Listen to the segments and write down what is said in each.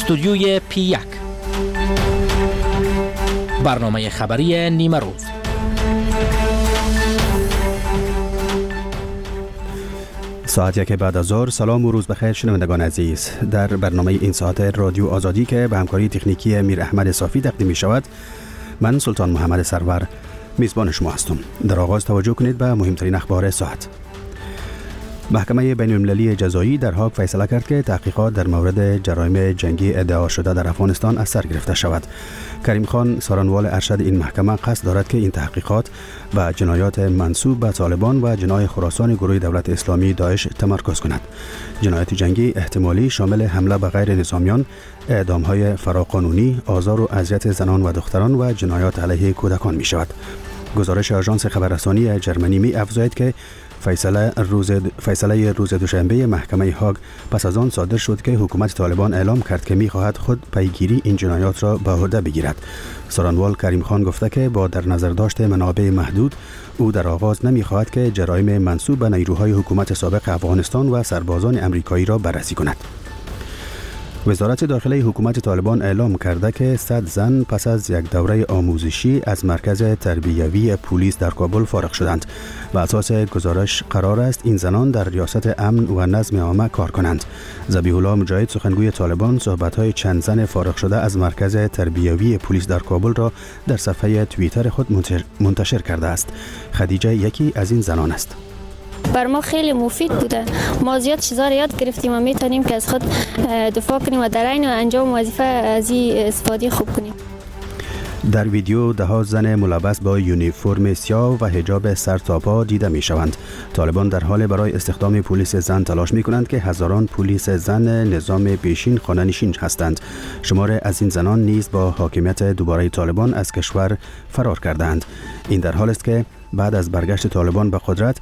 استودیوی P1 برنامه خبری نیمه روز. ساعت 1 بعد از ظهر. سلام و روز بخیر شنوندگان عزیز. در برنامه این ساعت رادیو آزادی که به همکاری تکنیکی میر احمد صافی تقدیم می شود، من سلطان محمد سرور میزبان شما هستم. در آغاز توجه کنید به مهمترین اخبار ساعت. محکمه بین‌المللی جزایی در هاگ فیصله کرد که تحقیقات در مورد جرایم جنگی ادعا شده در افغانستان از سر گرفته شود. کریم خان سارنوال ارشد این محکمه قصد دارد که این تحقیقات به جنایات منسوب به طالبان و جناح خراسان گروه دولت اسلامی داعش تمرکز کند. جنایات جنگی احتمالی شامل حمله به غیر نظامیان، اعدام‌های فراقانونی، آزار و اذیت زنان و دختران و جنایات علیه کودکان می شود. گزارش آژانس خبررسانی جرمنی می افزاید که فیصله روز دوشنبه محکمه هاگ پس از آن صادر شد که حکومت طالبان اعلام کرد که می‌خواهد خود پیگیری این جنایات را به عهده بگیرد. سارنوال کریم خان گفته که با در نظر داشت منابع محدود، او در آغاز نمی‌خواهد که جرایم منسوب به نیروهای حکومت سابق افغانستان و سربازان آمریکایی را بررسی کند. وزارت داخلی حکومت طالبان اعلام کرده که 100 زن پس از یک دوره آموزشی از مرکز تربیوی پلیس در کابل فارغ شدند. بر اساس گزارش قرار است این زنان در ریاست امن و نظم عامه کار کنند. ذبیح الله مجاهد سخنگوی طالبان صحبت‌های چند زن فارغ شده از مرکز تربیوی پلیس در کابل را در صفحه توییتر خود منتشر کرده است. خدیجه یکی از این زنان است. بر ما خیلی مفید بوده. ما زیاد چیزا رو یاد گرفتیم و میتونیم که از خود دفاع کنیم و در عین انجام وظیفه از این استفاده خوب کنیم. در ویدیو ده زن ملبس با یونیفرم سیاه و حجاب سر تا پا دیده می شوند. طالبان در حال برای استخدام پلیس زن تلاش می کنند که هزاران پلیس زن نظام پیشین خانه نشین هستند. شمار از این زنان نیز با حاکمیت دوباره طالبان از کشور فرار کردند. این در حال است که بعد از برگشت طالبان به قدرت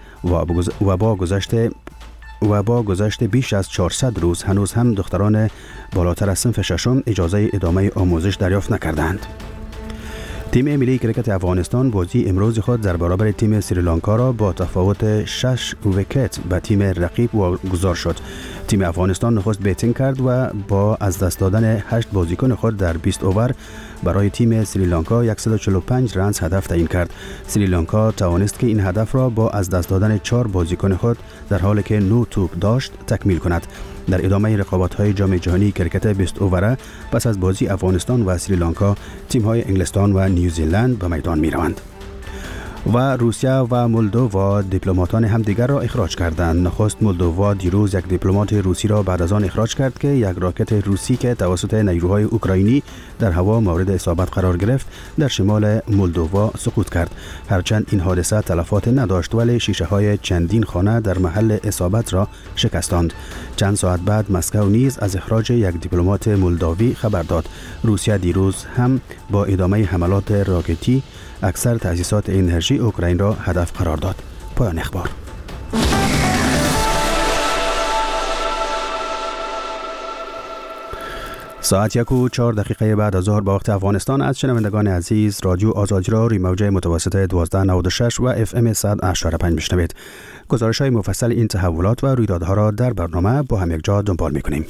و با گذشت بیش از 400 روز هنوز هم دختران بالاتر از صنف ششم اجازه ادامه آموزش دریافت نکردند. تیم ملی کرکت افغانستان بازی امروز خود در برابر تیم سریلانکا را با تفاوت 6 ویکت به تیم رقیب واگذار شد. تیم افغانستان نخست بیتینگ کرد و با از دست دادن 8 بازیکن خود در 20 اوور برای تیم سریلانکا 145 رنز هدف تعیین کرد. سریلانکا توانست که این هدف را با از دست دادن 4 بازیکن خود در حالی که 9 توپ داشت تکمیل کند. در ادامه رقابت‌های جام جهانی کرکت 20 اووره پس از بازی افغانستان و سریلانکا تیم‌های انگلستان و نیوزیلند به میدان می‌روند. و روسیه و مولدووا دیپلماتان همدیگر را اخراج کردند. نخست مولدووا دیروز یک دیپلمات روسی را بعد از آن اخراج کرد که یک راکت روسی که توسط نیروهای اوکراینی در هوا مورد اصابت قرار گرفت در شمال مولدووا سقوط کرد. هرچند این حادثه تلفات نداشت ولی شیشه‌های چندین خانه در محل اصابت را شکستاند. چند ساعت بعد مسکو نیز از اخراج یک دیپلمات مولداوی خبر داد. روسیه دیروز هم با ادامه حملات راکتی اکثر تأسیسات انرژی اوکراین را هدف قرار داد. پایان اخبار. ساعت 1:04 بعد از ظهر به وقت افغانستان از شنوندگان عزیز رادیو آزادی را روی موج متوسط 1296 و FM 100.5 میشنوید. گزارش‌های مفصل این تحولات و رویدادها را در برنامه با هم یک جا دنبال می‌کنیم.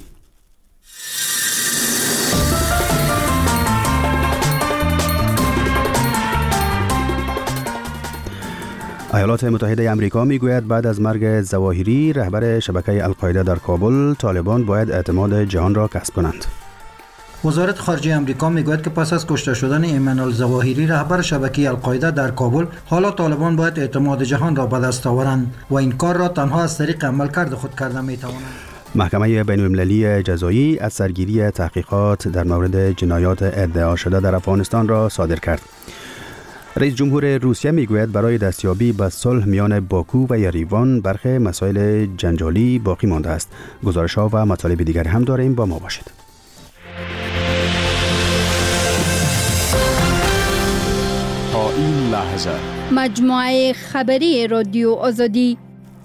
ایالات متحده آمریکا میگوید بعد از مرگ ظواهری رهبر شبکه القاعده در کابل، طالبان باید اعتماد جهان را کسب کنند. وزارت خارجه آمریکا میگوید که پس از کشته شدن ایمن الظواهری رهبر شبکه القاعده در کابل، حالا طالبان باید اعتماد جهان را به دست آورند و این کار را تنها از طریق عملکرد خود کرده میتوانند. محکمه بین‌المللی جزایی از سرگیری تحقیقات در مورد جنایات ادعا شده در افغانستان را صادر کرد. رئیس جمهور روسیه میگوید برای دستیابی به صلح میان باکو و یریوان برخی مسائل جنجالی باقی مانده است. گزارش‌ها و مطالب دیگر هم داریم، با ما باشید. تا این لحظه مجموعه خبری رادیو آزادی.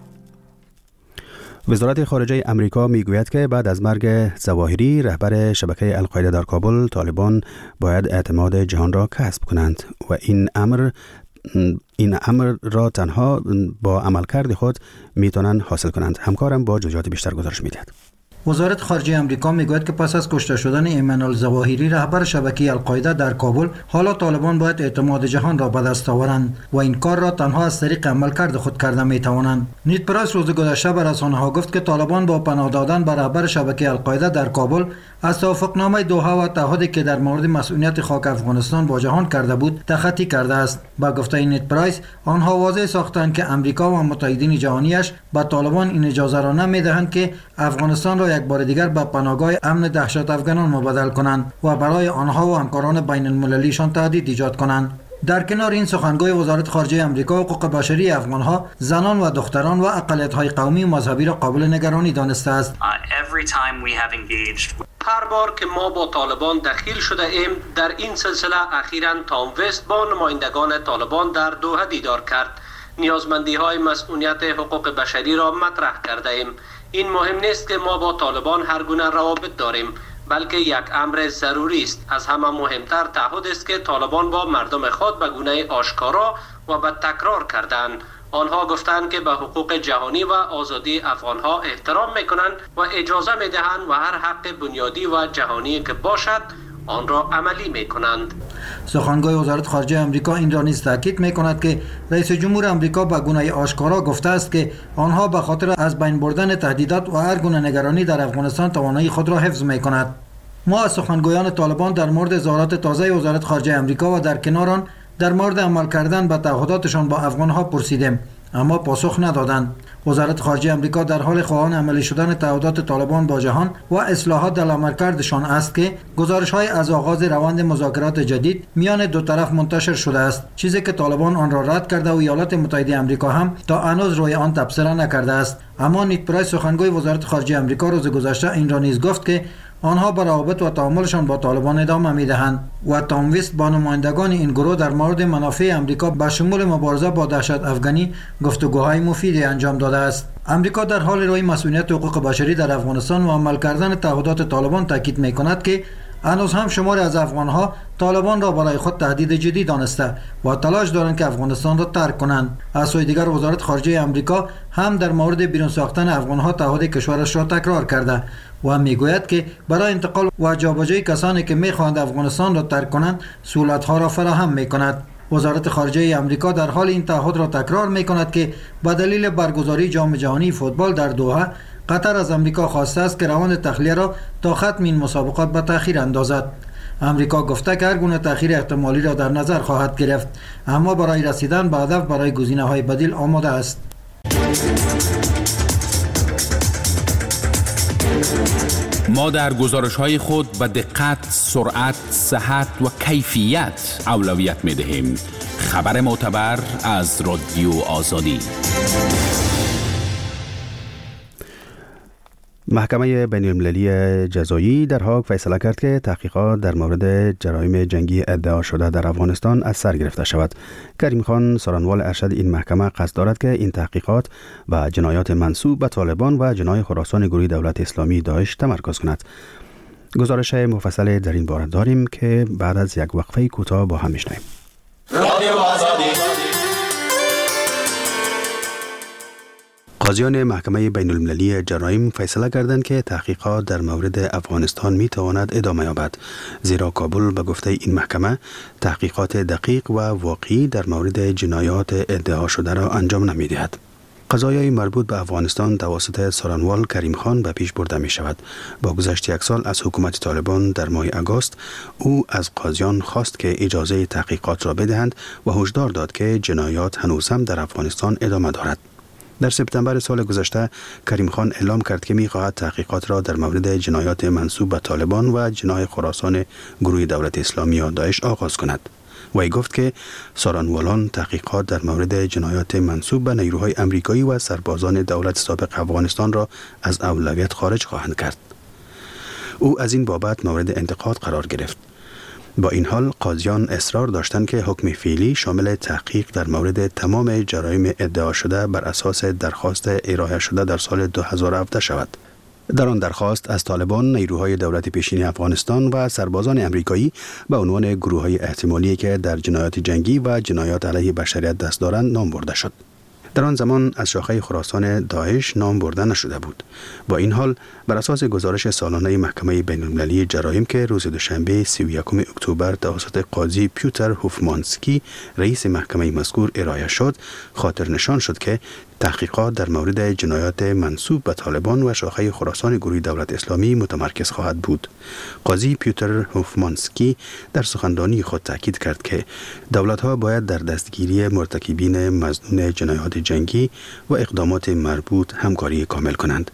وزارت خارجه امریکا میگوید که بعد از مرگ ظواهری رهبر شبکه القاعده در کابل، طالبان باید اعتماد جهان را کسب کنند و این امر را تنها با عملکرد خود میتونن حاصل کنند. همکارم با جزئیات بیشتر گزارش میدهد. وزارت خارجه امریکا میگوید که پس از کشته شدن ایمن الظواهری رهبر شبکه القاعده در کابل، حالا طالبان باید اعتماد جهان را به دست آورند و این کار را تنها از طریق عملکرد خود کرده میتوانند. نیت پرایس روز گذشته به رسانه‌ها گفت که طالبان با پناه دادن به رهبر شبکه القاعده در کابل از توافقنامه دوحه و تعهدی که در مورد مسئولیت خاک افغانستان با جهان کرده بود تخطی کرده است. با گفته نیت پرایس، آنها واضح ساختند که امریکا و متحدین جهانیش به طالبان این اجازه را نمیدهند که افغانستان را یک بار دیگر به پناهگاه امن دهشت افغانان مبادله کنند و برای آنها و همکاران بین المللیشان تهدید ایجاد کنند. در کنار این، سخنگوی وزارت خارجه امریکا حقوق بشری افغانها، زنان و دختران و اقلیت‌های قومی و مذهبی را قابل نگرانی دانسته است. هر بار که ما با طالبان دخیل شده ایم، در این سلسله اخیراً تام وست با نمایندگان طالبان در دوحه دیدار کرد. نیازمندی های مسئولیت حقوق بشری را مطرح کرده ایم. این مهم نیست که ما با طالبان هر گونه روابط داریم، بلکه یک امر ضروری است. از همه مهمتر تعهد است که طالبان با مردم خود به گونه آشکارا و به تکرار کردند. آنها گفتند که به حقوق جهانی و آزادی افغانها احترام میکنند و اجازه میدهند و هر حق بنیادی و جهانی که باشد آن را عملی میکنند. سخنگوی وزارت خارجه امریکا این را نیز تاکید میکند که رئیس جمهور امریکا به گونه آشکارا گفته است که آنها به خاطر از بین بردن تهدیدات و هر گونه نگرانی در افغانستان توانایی خود را حفظ میکند. ما از سخنگویان طالبان در مورد اظهارات تازه وزارت خارجه امریکا و در کنار آن در مورد عمل کردن به تعهداتشان با افغانها پرسیدیم، اما پاسخ ندادند. وزارت خارجه امریکا در حال خواهان عملی شدن تعهدات طالبان با جهان و اصلاحات در عملکردشان است که گزارش‌های از آغاز روند مذاکرات جدید میان دو طرف منتشر شده است، چیزی که طالبان آن را رد کرده و ایالات متحده آمریکا هم تا هنوز روی آن تبصره نکرده است. اما نیت پرایس، سخنگوی وزارت خارجه امریکا، روز گذشته این را نیز گفت که آنها به روابط و تعاملشان با طالبان ادامه میدهند و تام وست با نمایندگان این گروه در مورد منافع امریکا به شمول مبارزه با دهشت افغانی گفتگوهای مفیدی انجام داده است. امریکا در حال روی مسئولیت حقوق بشری در افغانستان و عمل کردن تعهدات طالبان تاکید میکند که هنوز هم شماری از افغانها طالبان را برای خود تهدید جدی دانسته و تلاش دارند که افغانستان را ترک کنند. از سوی دیگر، وزارت خارجه امریکا هم در مورد بیرون ساختن افغانها تعهد کشورش را تکرار کرده و میگوید که برای انتقال و جابجایی کسانی که میخواهند افغانستان را ترک کنند سهولت‌ها را فراهم میکند. وزارت خارجه امریکا در حال این تعهد را تکرار میکند که به دلیل برگزاری جام جهانی فوتبال در دوحه، قطر از امریکا خواسته است که روند تخلیه را تا ختم این مسابقات به تأخیر اندازد. امریکا گفته که هر گونه تأخیر احتمالی را در نظر خواهد گرفت، اما برای رسیدن به هدف برای گزینه‌های بدیل آماده است. ما در گزارش‌های خود به دقت، سرعت، صحت و کیفیت اولویت می‌دهیم. خبر معتبر از رادیو آزادی. محکمه بین المللی جزایی در هاگ فیصله کرد که تحقیقات در مورد جرایم جنگی ادعا شده در افغانستان از سر گرفته شود. کریم خان، سارنوال ارشد این محکمه، قصد دارد که این تحقیقات و جنایات منسوب به طالبان و جنای خراسان گروه دولت اسلامی داعش تمرکز کند. گزارش مفصل در این باره داریم که بعد از یک وقفه کوتاه با هم میشنویم. قاضیان محکمه بین المللی جرایم فیصله کردند که تحقیقات در مورد افغانستان می تواند ادامه یابد، زیرا کابل به گفته این محکمه تحقیقات دقیق و واقعی در مورد جنایات ادعا شده را انجام نمی دهد. قضایای مربوط به افغانستان توسط سارنوال کریم خان به پیش برده می شود. با گذشت یک سال از حکومت طالبان در ماه آگوست، او از قاضیان خواست که اجازه تحقیقات را بدهند و هشدار داد که جنایات هنوز هم در افغانستان ادامه دارد. در سپتامبر سال گذشته کریم خان اعلام کرد که می‌خواهد تحقیقات را در مورد جنایات منسوب به طالبان و جنای خراسان گروه دولت اسلامی یا داعش آغاز کند. وی گفت که سارنوالان تحقیقات در مورد جنایات منسوب به نیروهای امریکایی و سربازان دولت سابق افغانستان را از اولویت خارج خواهند کرد. او از این بابت مورد انتقاد قرار گرفت. با این حال قاضیان اصرار داشتند که حکم فعلی شامل تحقیق در مورد تمام جرایم ادعا شده بر اساس درخواست ارائه شده در سال 2017 شود. در آن درخواست از طالبان، نیروهای دولت پیشین افغانستان و سربازان امریکایی به عنوان گروه‌های احتمالی که در جنایات جنگی و جنایات علیه بشریت دست دارند نام برده شد. در آن زمان از شاخه خراسان داعش نام برده نشده بود. با این حال بر اساس گزارش سالانه محکمه بین‌المللی جرایم که روز دوشنبه 31 اکتبر توسط قاضی پیوتر هوفمانسکی رئیس محکمه مذکور ارائه شد، خاطر نشان شد که تحقیقات در مورد جنایات منسوب به طالبان و شاخه خراسان گروه دولت اسلامی متمرکز خواهد بود. قاضی پیوتر هوفمانسکی در سخنرانی خود تاکید کرد که دولت‌ها باید در دستگیری مرتکبین مظنون جنایات جنگی و اقدامات مربوط همکاری کامل کنند.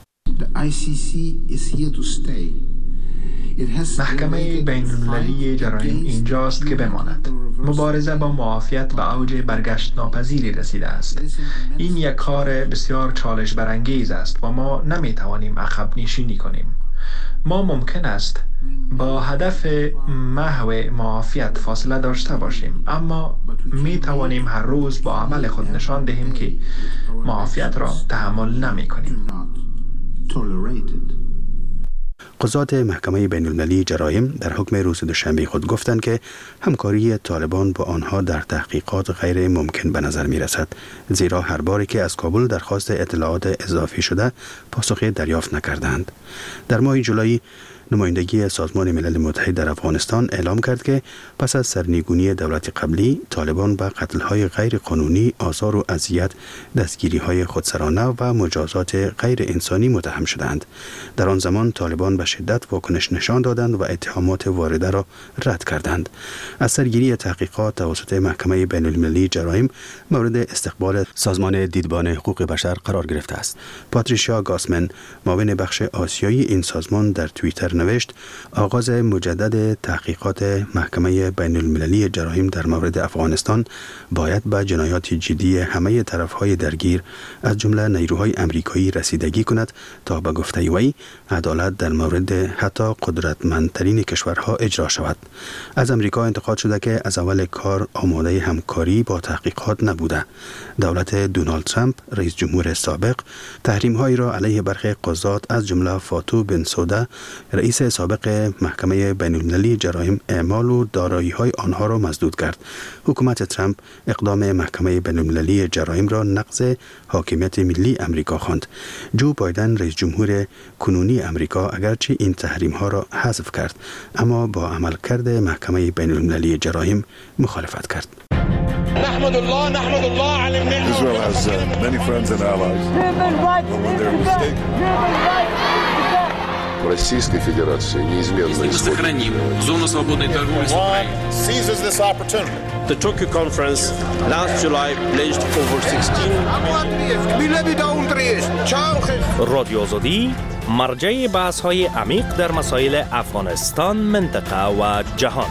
محکمه بین‌المللی جرایم اینجاست که بماند. مبارزه با معافیت به اوج برگشت ناپذیری رسیده است. این یک کار بسیار چالش برانگیز است و ما نمیتوانیم عقب نشینی کنیم. ما ممکن است با هدف محو معافیت فاصله داشته باشیم، اما می توانیم هر روز با عمل خود نشان دهیم که معافیت را تحمل نمی کنیم. قضات محکمه بین‌المللی جرایم در حکم روز دوشنبه خود گفتند که همکاری طالبان با آنها در تحقیقات غیر ممکن به نظر می رسد، زیرا هر باری که از کابل درخواست اطلاعات اضافی شده پاسخی دریافت نکردند. در ماه جولای نمایندگی سازمان ملل متحد در افغانستان اعلام کرد که پس از سرنگونی دولت قبلی، طالبان به قتل‌های غیر قانونی، آزار و اذیت، دستگیری‌های خودسرانه و مجازات غیر انسانی متهم شدند. در آن زمان طالبان به شدت واکنش نشان دادند و اتهامات وارده را رد کردند. از سرگیری تحقیقات توسط محکمه بین‌المللی جرایم مورد استقبال سازمان دیدبان حقوق بشر قرار گرفته است. پاتریشیا گاسمن، معاون بخش آسیایی این سازمان، در توییتر نوشت: آغاز مجدد تحقیقات محکمه بین‌المللی جرایم در مورد افغانستان باید به جنایات جدی همه طرف‌های درگیر از جمله نیروهای امریکایی رسیدگی کند تا به گفته وی عدالت در مورد حتی قدرتمندترین کشورها اجرا شود. از امریکا انتقاد شده که از اول کار آماده همکاری با تحقیقات نبوده. دولت دونالد ترامپ، رئیس جمهور سابق، تحریم‌هایی را علیه برخی قضات از جمله فاتو بنسوده، رئیس سابق محکمه بین‌المللی جرایم، اعمال و دارایی‌های آنها را مسدود کرد. حکومت ترامپ اقدام محکمه بین‌المللی جرایم را نقض حاکمیت ملی امریکا خواند. جو بایدن، رئیس جمهور کنونی امریکا، اگرچه این تحریم‌ها را حذف کرد، اما با عملکرد محکمه بین‌المللی جرایم مخالفت کرد. نحمد الله على النعمة. Israel has many friends and allies. When they're mistaken. Российской Федерации неизменно сохраним зону свободной торговли с Украиной. Seizes this opportunity. The Tokyo conference last July pledged over 16 رادیو آزادی مرجع بحث‌های عمیق در مسائل افغانستان، منطقه و جهان.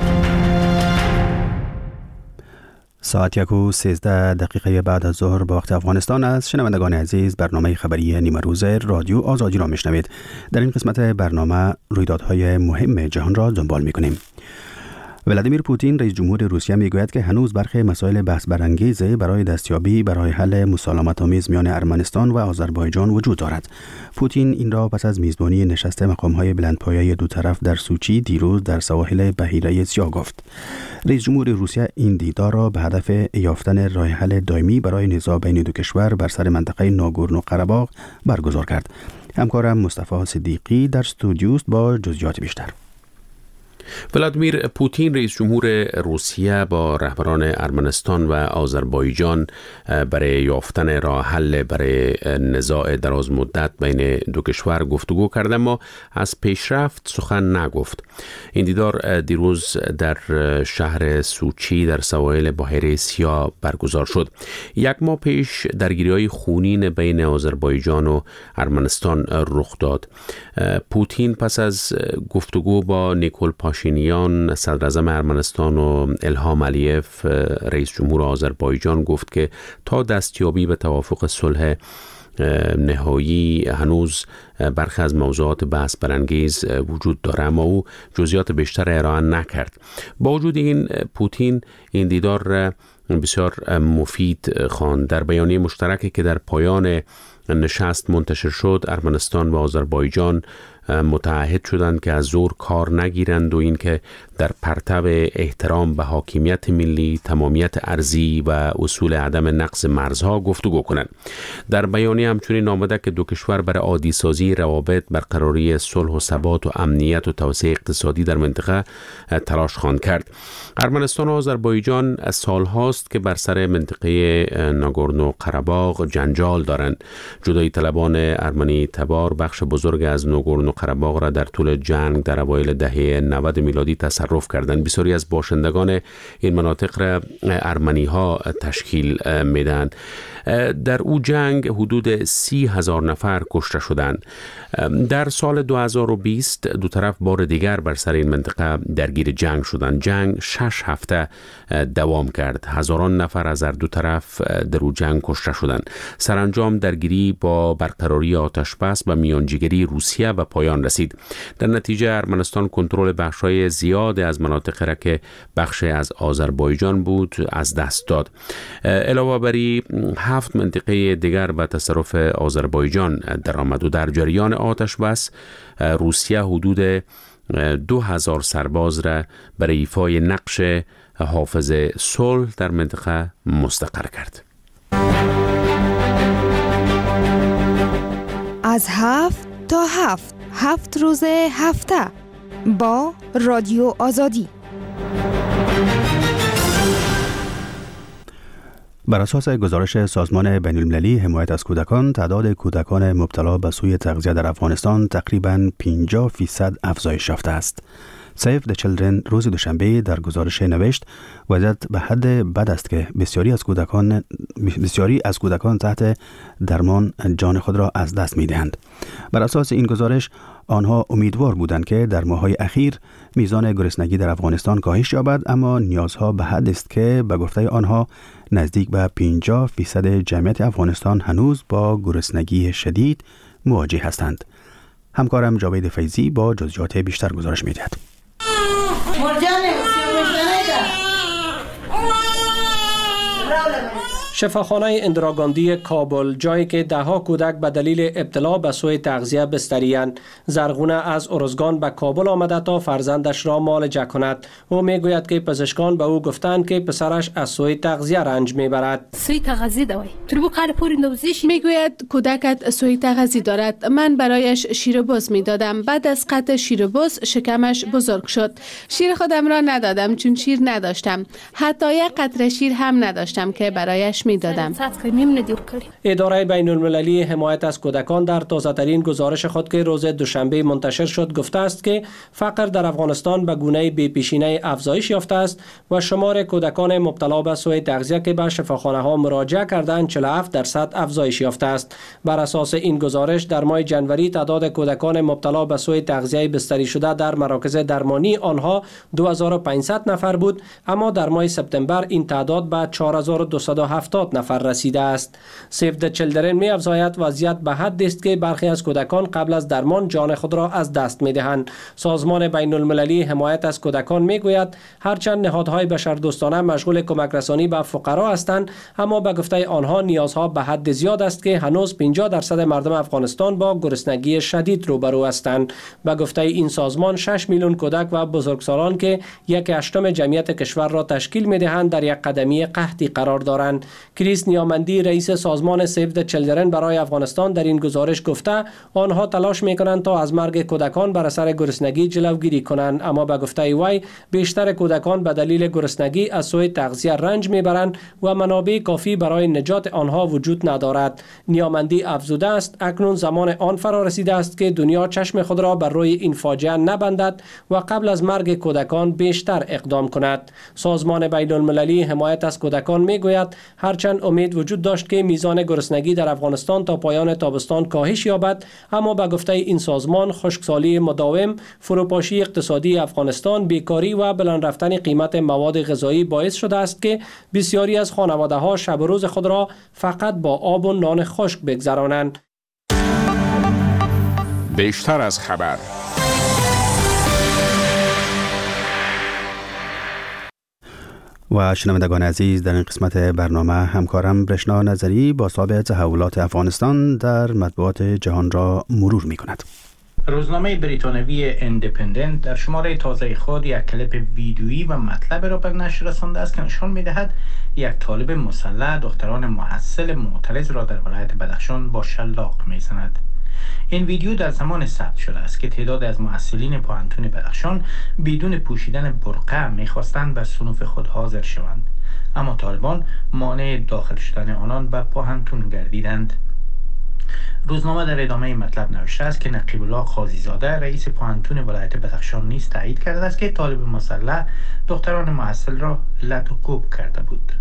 ساعت 1:13 بعد از ظهر به وقت افغانستان است. شنوندگان عزیز، برنامه خبری نیمه روز رادیو آزادی را میشنوید. در این قسمت برنامه رویدادهای مهم جهان را دنبال میکنیم. ولادیمیر پوتین، رئیس جمهور روسیه، میگوید که هنوز برخی مسائل بحث برانگیز برای دستیابی برای حل مسالمت‌آمیز میان ارمنستان و آذربایجان وجود دارد. پوتین این را پس از میزبانی نشست مقام‌های بلندپایه دو طرف در سوچی دیروز در سواحل بحیره سیاه گفت. رئیس جمهور روسیه این دیدار را به هدف یافتن راه حل دائمی برای نزاع بین دو کشور بر سر منطقه ناگورنو قره‌باغ برگزار کرد. همکارم مصطفی صدیقی در استودیو است با جزئیات بیشتر. ولادیمیر پوتین، رئیس جمهور روسیه، با رهبران ارمنستان و آذربایجان برای یافتن راه حل برای نزاع دراز مدت بین دو کشور گفتگو کرد، اما از پیشرفت سخن نگفت. این دیدار دیروز در شهر سوچی در سواحل بحیره سیاه برگزار شد. یک ماه پیش درگیری‌های خونین بین آذربایجان و ارمنستان رخ داد. پوتین پس از گفتگو با نیکول پاشینیان، صدر اعظم ارمنستان، و الهام علیف، رئیس جمهور آذربایجان، گفت که تا دستیابی به توافق صلح نهایی هنوز برخی از موضوعات بحث برانگیز وجود داره، اما او جزئیات بیشتر ارائه نکرد. با وجود این، پوتین این دیدار بسیار مفید خواند. در بیانیه مشترکی که در پایان نشست منتشر شد، ارمنستان و آذربایجان متعهد شدند که از زور کار نگیرند و اینکه در پرتو احترام به حاکمیت ملی، تمامیت ارضی و اصول عدم نقض مرزها گفتگو کنند. در بیانیه همچنین آمده که دو کشور برای عادی سازی روابط، برقراری صلح و ثبات و امنیت و توسعه اقتصادی در منطقه تلاش خواهند کرد. ارمنستان و آذربایجان از سالهاست که بر سر منطقه ناگورنو قره‌باغ جنجال دارند. جدایی طلبان ارمنی تبار بخش بزرگ از ناگورنو قره‌باغ را در طول جنگ در اوایل دهه 90 میلادی تصرف کردند. بسیاری از باشندگان این مناطق را ارمنی ها تشکیل میدن. در او جنگ حدود 30,000 نفر کشته شدند. در سال 2020 دو طرف بار دیگر بر سر این منطقه درگیر جنگ شدند. جنگ 6 هفته دوام کرد. هزاران نفر از هر دو طرف در او جنگ کشته شدند. سرانجام درگیری با برقراری آتش بس و میانجیگری روسیه به پایان رسید. در نتیجه ارمنستان کنترل بخشای زیاد از مناطق را که بخش از آذربایجان بود از دست داد. علاوه بر 7 منطقه دیگر به تصرف آذربایجان درآمد و در جریان آتش بس روسیه حدود 2000 سرباز را برای ایفای نقش حافظ صلح در منطقه مستقر کرد. از 7 تا 7 روز هفته با رادیو آزادی. بر اساس گزارش سازمان بین‌المللی حمایت از کودکان، تعداد کودکان مبتلا به سوء تغذیه در افغانستان تقریباً 50% افزایش یافته است. سیو د چیلدرن روز دوشنبه در گزارش نوشت وضعیت به حد بد است که بسیاری از کودکان تحت درمان جان خود را از دست می‌دهند. بر اساس این گزارش آنها امیدوار بودند که در ماه‌های اخیر میزان گرسنگی در افغانستان کاهش یابد، اما نیازها به حد است که به گفته آنها نزدیک به 50% جمعیت افغانستان هنوز با گرسنگی شدید مواجه هستند. همکارم جاوید فیضی با جزئیات بیشتر گزارش می‌دهد. شفاخانه اندراگاندی کابل، جایی که دهها کودک به دلیل ابتلا به سوء تغذیه بستری‌اند. زرغونه از ارزگان به کابل آمده تا فرزندش را معالجه کند. او میگوید که پزشکان به او گفتند که پسرش از سوء تغذیه رنج میبرد. سوء تغذیه دوای میگوید کودکت سوء تغذیه دارد. من برایش شیر بز میدادم. بعد از قطع شیر بز شکمش بزرگ شد. شیر خودم را ندادم چون شیر نداشتم. حتی یک قطره شیر هم نداشتم که برایش میدادم. اداره بین المللی حمایت از کودکان در تازه‌ترین گزارش خود که روز دوشنبه منتشر شد گفته است که فقر در افغانستان به گونه بی‌پیشینه افزایش یافته است و شمار کودکان مبتلا به سوء تغذیه که به شفاخانه‌ها مراجعه کردند 47% افزایش یافته است. بر اساس این گزارش در ماه جنوری تعداد کودکان مبتلا به سوء تغذیه بستری شده در مراکز درمانی آنها 2500 نفر بود، اما در ماه سپتامبر این تعداد به 4270 نفر رسیده است. سیو د چیلدرن می افزاید وضعیت به حدی است که برخی از کودکان قبل از درمان جان خود را از دست می دهند. سازمان بین المللی حمایت از کودکان می گوید هرچند نهادهای بشردوستانه مشغول کمک رسانی به فقرا هستند، اما به گفته آنها نیازها به حد زیاد است که هنوز 50% مردم افغانستان با گرسنگی شدید روبرو هستند. به گفته این سازمان 6 میلیون کودک و بزرگسالان که 1/8 جمعیت کشور را تشکیل می دهند در یک قدمی قحطی قرار دارند. کریس نیامندی رئیس سازمان سیو د چیلدرن برای افغانستان در این گزارش گفته آنها تلاش میکنند تا از مرگ کودکان بر اثر گرسنگی جلوگیری کنند، اما به گفته وی بیشتر کودکان به دلیل گرسنگی از سوء تغذیه رنج میبرند و منابع کافی برای نجات آنها وجود ندارد. نیامندی افزوده است اکنون زمان آن فرا رسیده است که دنیا چشم خود را بر روی این فاجعه نبندد و قبل از مرگ کودکان بیشتر اقدام کند. سازمان بین المللی حمایت از کودکان میگوید هرچند امید وجود داشت که میزان گرسنگی در افغانستان تا پایان تابستان کاهش یابد، اما به گفته این سازمان خشکسالی مداوم، فروپاشی اقتصادی افغانستان، بیکاری و بلند رفتن قیمت مواد غذایی باعث شده است که بسیاری از خانواده‌ها شب و روز خود را فقط با آب و نان خشک بگذرانند. بیشتر از خبر. و شنوندگان عزیز، در این قسمت برنامه همکارم برشنا نظری با صاحب تحولات افغانستان در مطبوعات جهان را مرور می کند. روزنامه بریتانوی اندیپندنت در شماره تازه خود یک کلیپ ویدیویی و مطلب را به نشر رسانده است که نشان می‌دهد یک طالب مسلح دختران محصل معترض را در ولایت بدخشان با شلاق می‌زند. این ویدیو در زمان ثبت شده است که تعداد از محصلین پوهنتون بدخشان بدون پوشیدن برقع می‌خواستند به صنوف خود حاضر شوند، اما طالبان مانع داخل شدن آنان به پوهنتون گردیدند. روزنامه در ادامه مطلب نوشته است که نقیب الله قاضی‌زاده رئیس پوهنتون ولایت بدخشان نیز تایید کرده است که طالب مسلح دختران محصل را لط و کوب کرده بود.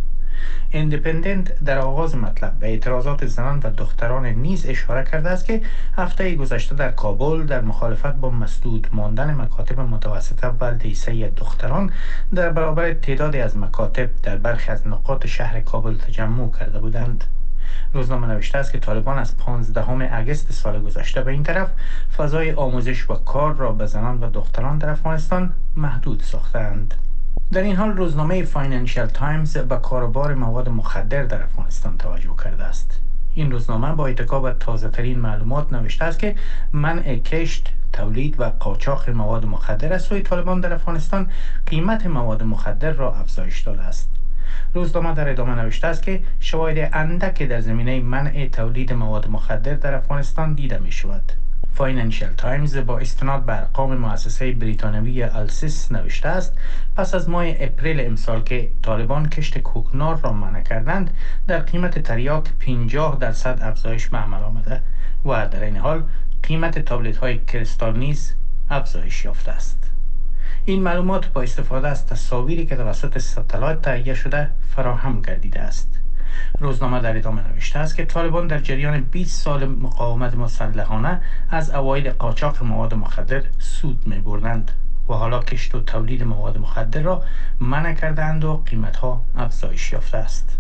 اندیپندنت در آغاز مطلب به اعتراضات زنان و دختران نیز اشاره کرده است که هفته گذشته در کابل در مخالفت با مسدود ماندن مکاتب متوسطه و لیسه دختران در برابر تعدادی از مکاتب در برخی از نقاط شهر کابل تجمع کرده بودند. روزنامه نوشته است که طالبان از 15 اگست سال گذشته به این طرف فضای آموزش و کار را به زنان و دختران در افغانستان محدود ساختند. در این حال روزنامه فاینانشل تایمز به کاروبار مواد مخدر در افغانستان توجه کرده است. این روزنامه با اتکا به تازه‌ترین معلومات نوشته است که منع کشت، تولید و قاچاق مواد مخدر از سوی طالبان در افغانستان قیمت مواد مخدر را افزایش داده است. روزنامه در ادامه نوشته است که شواهد اندک در زمینه منع تولید مواد مخدر در افغانستان دیده می شود. فاینانشل تایمز با استناد به ارقام مؤسسه بریتانوی السیس نوشته است پس از ماه اپریل امسال که طالبان کشت کوکنار را منع کردند، در قیمت تریاک 50% افزایش به عمل آمده و در این حال قیمت تابلت‌های کریستال نیز افزایش یافته است. این معلومات با استفاده از تصاویری که توسط ستلایت تهیه شده فراهم گردیده است. روزنامه در ادامه نوشته است که طالبان در جریان 20 سال مقاومت مسلحانه از عواید قاچاق مواد مخدر سود می بردند و حالا کشت و تولید مواد مخدر را منع کردند و قیمتها افزایش یافته است.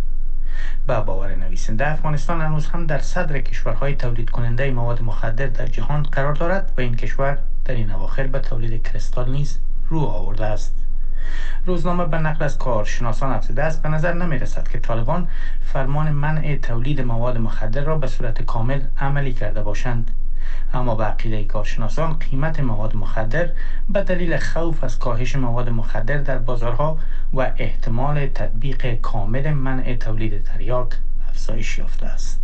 با باور نویسنده، افغانستان هنوز هم در صدر کشورهای تولید کننده مواد مخدر در جهان قرار دارد و این کشور در این اواخر به تولید کریستال نیز رو آورده است. روزنامه به نقل از کارشناسان افزوده است به نظر نمی رسد که طالبان فرمان منع تولید مواد مخدر را به صورت کامل عملی کرده باشند، اما به عقیده کارشناسان قیمت مواد مخدر به دلیل خوف از کاهش مواد مخدر در بازارها و احتمال تطبیق کامل منع تولید تریاک افزایش یافته است.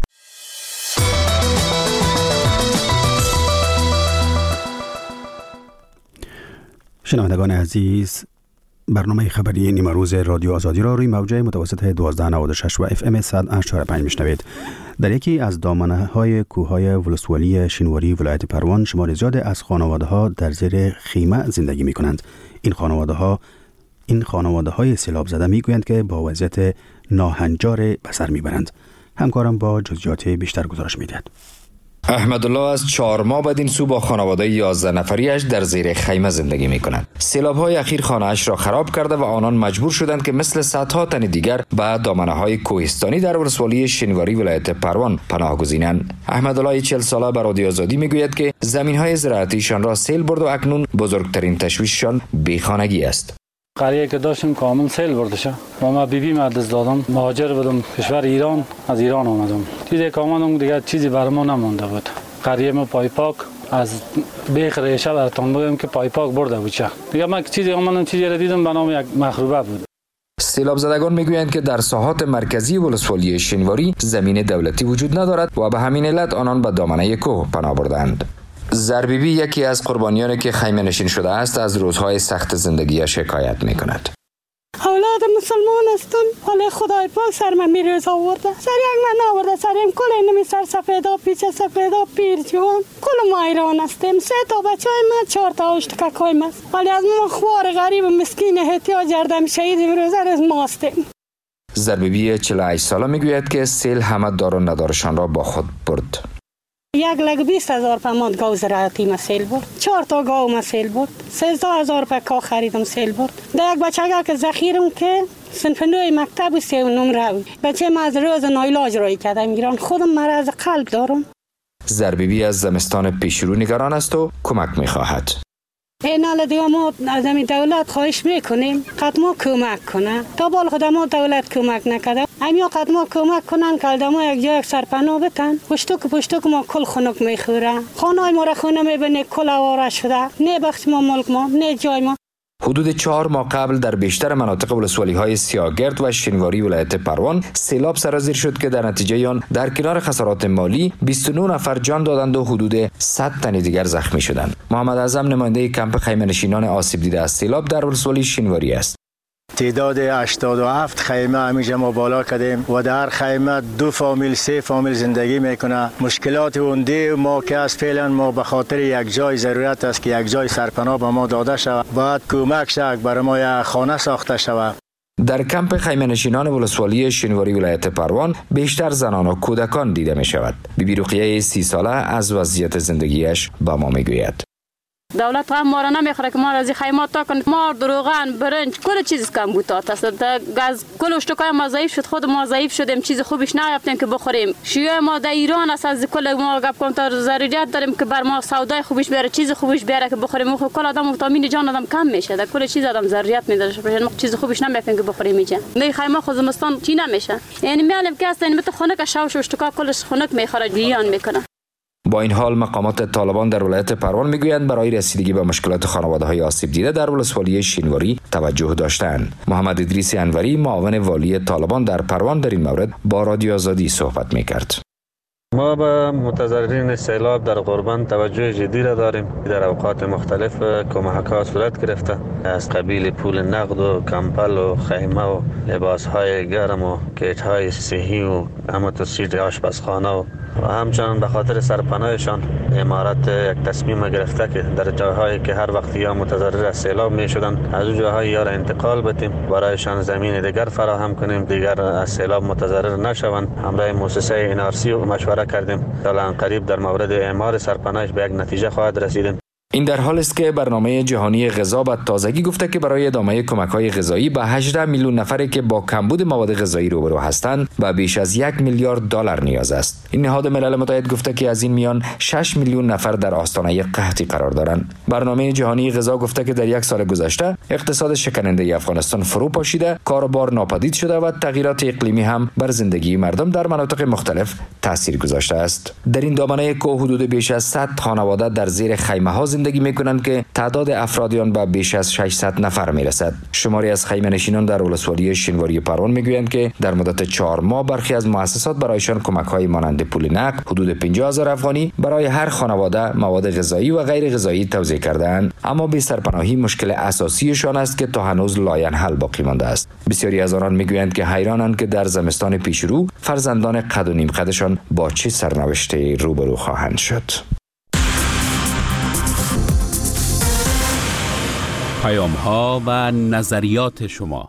شنوندگان عزیز، برنامه خبری نیمه روز رادیو آزادی را روی موجه متوسط 1296 و FM 100.5 میشنوید. در یکی از دامنه‌های کوههای ولسوالی شینواری ولایت پروان شمار زیاد از خانواده‌ها در زیر خیمه زندگی می‌کنند. این خانواده‌های سیلاب زده می‌گویند که با وضعیت ناهنجار به سر می‌برند. همکارم با جزئیات بیشتر گزارش می‌دهد. احمدالله از 4 ماه بعد این سو با خانواده 11 نفریش در زیر خیمه زندگی می کنند. سیلاب‌های اخیر خانه‌اش را خراب کرده و آنان مجبور شدند که مثل صدها تن دیگر به دامنه‌های کوهستانی در ولسوالی شینواری ولایت پروان پناه گزینند. احمدالله 40 ساله به رادیو آزادی میگوید که زمین‌های زراعتیشان را سیل برد و اکنون بزرگترین تشویششان بیخانگی است. قریه که داشتیم کامل سیل برده و ما بیبی مدرس دادم، مهاجر بودم کشور ایران، از ایران آمدم. چیزی که آمدم دیگه چیزی برام نمونده بود. قریه ما پایپاک از بیخ ریشه براتون بگم که پایپاک برده بود چه دیگه من چیزی آمدم چیزی را دیدم به نام یک مخروبه بود. سیلاب زدگان میگویند که در ساحات مرکزی ولسوالی شینواری زمین دولتی وجود ندارد و به همین علت آنان به دامنه کوه پناه بردند. زربیبی یکی از قربانیانی که خیمه نشین شده است از روزهای سخت زندگی شکایت میکند. اولاد مسلمان هستم، ولی خدای پاک سر من میروز آورده، سر یک من آورده، سریم کل نمی سر سفیدا پیچه سفیدا پیر جوان کل ما ایران هستیم. 3 تا بچه های من 4 تا اشتککای است، ولی از ما خوار غریب و مسکین احتیاج جردم شهید امروز از ما هستیم. زربیبی 48 ساله میگوید که سیل همه دار و ندارشان را با خود برد. 1,20,000 پماد گاو زراعتی ما سیل برد، 4 تا گاو ما سیل برد، 13,000 روپیه کا خریدم سیل برد. در یک بچه که ذخیرم که صنف 9 مکتب و 3 نمره بود، بچه ما از روز نایلاج رای کردم ایران، خودم مرض قلب دارم. زربیبی از زمستان پیشرو نگران است و کمک می‌خواهد. این حال دیگه ما از همین دولت خواهش میکنیم قدما کمک کنه. تا بال خود ما دولت کمک نکرده. همیا قدما کمک کنن که ما یک جای سرپناه بتن. پشتوک ما کل خنک میخوره. خانه ما را خونه میبینه کل آواره شده. نه بخش ما ملک ما نه جای ما. حدود 4 ماه قبل در بیشتر مناطق ولسوالی‌های سیاگرد و شینواری ولایت پروان سیلاب سرازیر شد که در نتیجه آن در کنار خسارات مالی 29 نفر جان دادند و حدود 100 تن دیگر زخمی شدند. محمد اعظم نماینده کمپ خیمه‌نشینان آسیب دیده از سیلاب در ولسوالی شینواری است. تعداد 87 خیمه همیشه ما بالا کردیم و در خیمه 2 فامیل 3 فامیل زندگی میکنه. مشکلات اونده ما که از فعلا ما به خاطر یک جای ضرورت است که یک جای سرپناه به ما داده شود. باید کمک شد برای ما یک خانه ساخته شود. در کمپ خیمه‌نشینان ولسوالی شینواری ولایت پروان بیشتر زنان و کودکان دیده می شود. بیبی رقیه 30 ساله از وضعیت زندگیش با ما میگوید. دولت هم ما را نمیخوره که ما را از خیمات تا کنه. ما روغن برنج کل چیز کم بوتات است. گاز کل اشتکای ما ضعیف شد. خود ما ضعیف شدیم چیز خوبیش نیافتیم که بخوریم. شیوه ما در ایران است از کل ما گپ کنم تا ضرورت داریم که بر ما سودای خوبیش بیاره چیز خوبیش بیاره که بخوریم. خب کل آدم ویتامین جان آدم کم میشه. در کل چیز آدم ضرورت میداره. ما چیز خوبیش نمیافتیم که بخوریم میشه. نه خیمه خود زمستان چی نمیشه. یعنی میالم که اصلا مت خنک شاوش اشتکا کلش خنک میخوره بیان میکنه. با این حال مقامات طالبان در ولایت پروان میگویند برای رسیدگی به مشکلات خانواده‌های آسیب دیده در ولسوالی شینواری توجه داشتند. محمد ادریس انوری معاون والی طالبان در پروان در این مورد با رادیو آزادی صحبت میکرد. ما به متضررین سیلاب در قربان توجه جدی را داریم. در اوقات مختلف کمک‌ها صورت گرفته از قبیل پول نقد و کمپل و خیمه و لباس‌های گرم و کیت‌های صحی و اماتوسیت آشپزخانه و همچنان به خاطر سرپناهشان امارت یک تصمیم گرفته که در جاهایی که هر وقت یا متضرر از سیلاب می شدند از جاهای یا را انتقال بدیم برایشان زمین دیگر فراهم کنیم دیگر از سیلاب متضرر نشوند. همراه مؤسسه NRC مشوره کردیم تا قریب در مورد اعمار سرپناهش به یک نتیجه خواهد رسیدیم. این در حال است که برنامه جهانی غذا به تازگی گفته که برای ادامه کمک‌های غذایی به 18 میلیون نفری که با کمبود مواد غذایی روبرو هستند و بیش از 1 میلیارد دلار نیاز است. این نهاد ملل متحد گفته که از این میان 6 میلیون نفر در آستانه قحطی قرار دارند. برنامه جهانی غذا گفته که در یک سال گذشته اقتصاد شکننده افغانستان فرو پاشیده، کاروبار ناپدید شده و تغییرات اقلیمی هم بر زندگی مردم در مناطق مختلف تاثیر گذاشته است. در این دامنه کوه حدود بیش از 100 خانواده در زیر خیمه‌ها زندگی میکنند که تعداد افراد آن به بیش از 600 نفر میرسد. شماری از خیمه‌نشینان در ولسوالی شینواری پروان میگویند که در مدت 4 ماه برخی از مؤسسات برایشان کمک‌های مانند پول نقد حدود 50,000 افغانی برای هر خانواده مواد غذایی و غیر غذایی توزیع کردند، اما بی سرپناهی مشکل اساسیشان است که تا هنوز لاینحل باقی مانده است. بسیاری از آنان میگویند که حیرانند که در زمستان پیشرو فرزندان قد و نیم قدشان با چه سرنوشتی روبرو خواهند شد. پیام‌ها و نظریات شما.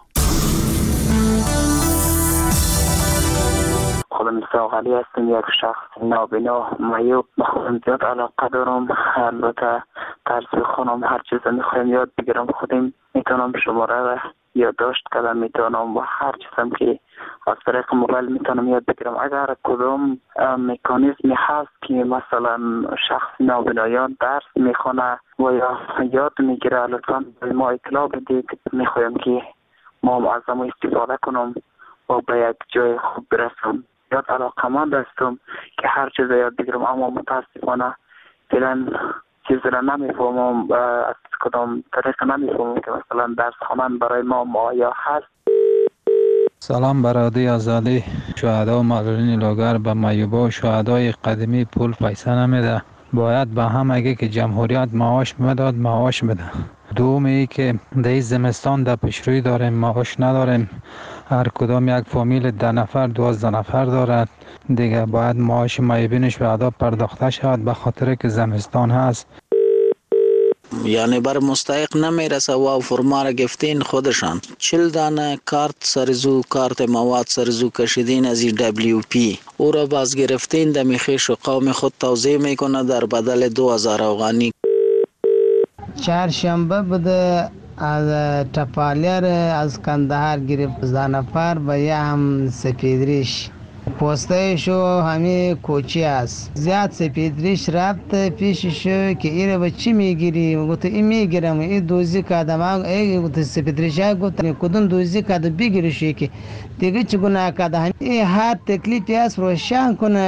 خودم ساقلی هستم، یک شخص نابینا معیوب. به خودم زیاد علاقه دارم. البته طرز خونم هر چیز میخوایم یاد بگیرم خودم میتونم شماره یادداشت کردم، میتونم و هر چیزم که از طریق موبایل میتونم یاد بگیرم. اگر کدام مکانیزمی هست که مثلا شخص نابینایان درس میخونه و یا یاد میگیره لطفا به ما اطلاع بدید. میخوایم که ما از ما استفاده کنم و به یک جای خوب برسم. یاد علاقمند هستم که هر چیز یاد بگیرم، اما متاسفانه فعلا چیز را نمیفهمم، از کدام طریق نمیفهمم که مثلا درس خواندن برای ما مایه هست. سلام برادری آزادی. شهدا و معلولین لاغر به معیوبا و شهدای قدیمی پول پیسه نمیده. باید به هم اگه که جمهوریت معاش میداد معاش بده. دوم ای که در زمستان در پیشروی داریم، معاش نداریم. هر کدام یک فامیل 10 نفر 12 نفر دارد دیگه، باید معاش معیوبینش به ادا پرداخته شود به خاطر که زمستان هست. یعنی بر مستحق نمیرسه و فرما را گفتین خودشان 40 دانه کارت سرزو، کارت مواد سرزو کشیدین از WP، او را باز گرفتین دمی خویش و قوم خود توزیع میکنه در بدل 2000 افغانی. چهارشنبه بوده از تپالیر از کندهار گرفت 10 نفر و یه هم سپیدریش پوستایشو همه کوچی است. زیاد سپیدریش رفت پیششو که ایره به چی میگیری؟ گفت این میگیرم، این دوزی کردم. ای گفت سپیدریش گفت کدوم دوزی کرده بگیرشی که دیگه چی گناه کرده؟ این هر تکلیفی است روشن کنه.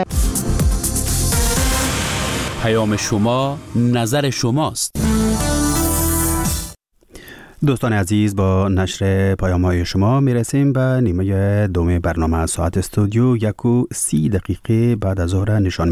پیام شما نظر شماست. دوستان عزیز، با نشر پیام‌های شما میرسیم به نیمه دوم برنامه. ساعت استودیو 1:30 بعد از ظهر نشان